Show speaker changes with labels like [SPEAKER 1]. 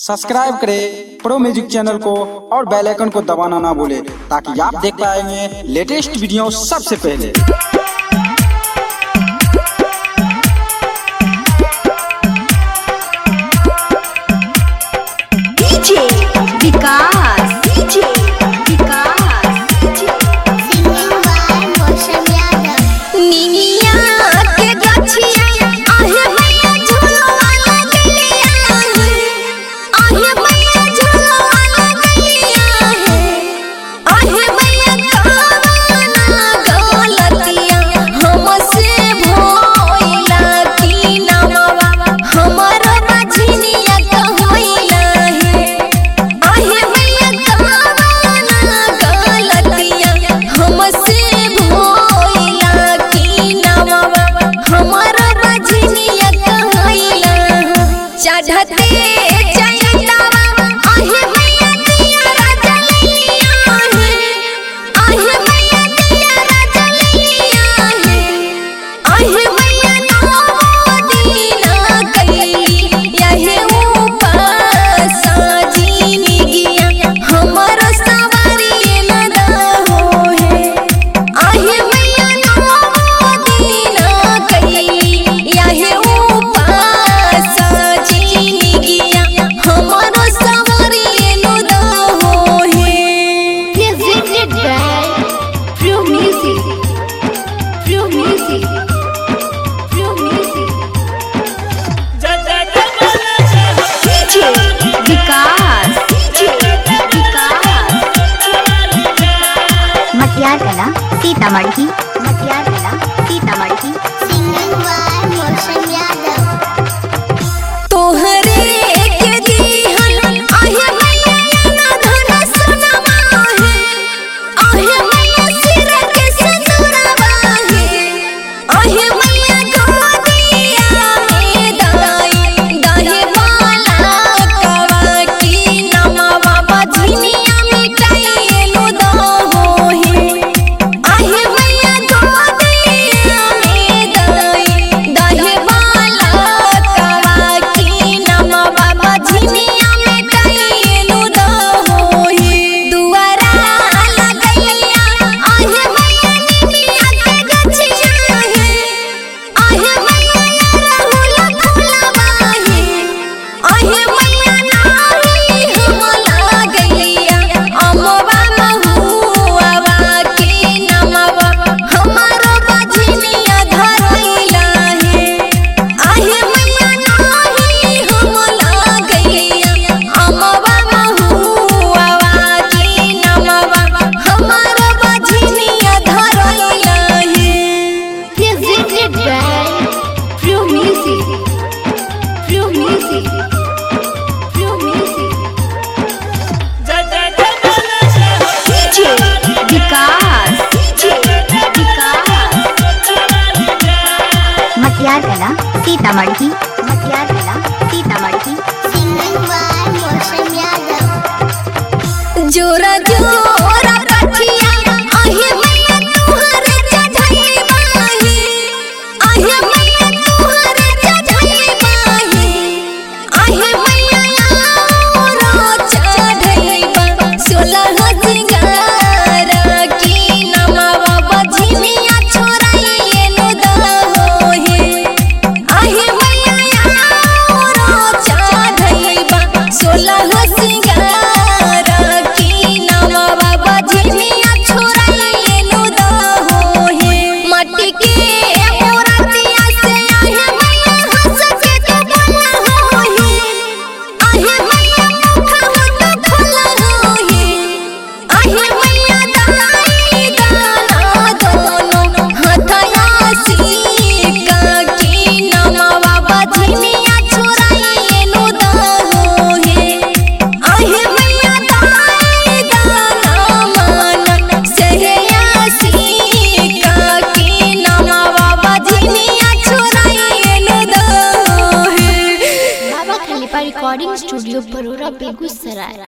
[SPEAKER 1] Subscribe करें pro music channel को और बेल आइकन को दबाना ना भूले ताकि आप देख पाएंगे लेटेस्ट वीडियो सबसे पहले।
[SPEAKER 2] DJ Vikas Sitamarhi
[SPEAKER 3] singing by Mausam Yadav.
[SPEAKER 2] तोहरे के दिहल आहे मैया ना धन सुनवा है, आहे मैया सिर के सजनवा है, आहे मैया गोदिया में दाई वाला कवा की नमवा बजनिया मिटाई लो दो है, आहे मैया गोदिया में दाई वाला कवा की नमवा बजनिया मिटाई लो दो है। दुआरा लगैया आहे मैया निमिया के गछिया है, आहे मैया राहुल फुलवा है, आहे मैया नारी हम लगैया अमवा महुआ के नमवा हमारो बजनिया धरैला है, आहे मैया नारी हम लगैया अमवा महुआ के नमवा हमारो बजनिया धरैला है।
[SPEAKER 3] Presented by
[SPEAKER 2] Pure Music DJ Vikas
[SPEAKER 3] Sitamarhi singing by Mausam Yadav.
[SPEAKER 2] जोरा जोरा पठिया आहे मैया तुहरे चढ़ाई बाही, आहे मैया तुहरे चढ़ाई बाही, आहे मैया यारो चढ़ाई बा 16 सिंगार की नमवा बजनिया छोराई लो दो है, आहे मैया यारो चढ़ाई बा 16 सिंगार की नमवा बजनिया छोराई लो दो है। माटी के मोरतिया से आहे मैया हंस के तो बोला हो है, आहे मैया मुखा हो तो खोला हो है, आहे मैया दाई दाना दोनों हथया सिक्का की नमवा बजनिया छोराई लो दो है, आहे मैया दाई दाना मन सहया सिक्का की नमवा बजनिया छोराई लो दो है।
[SPEAKER 3] Baba Khalifa recording studio Barora Begusarai.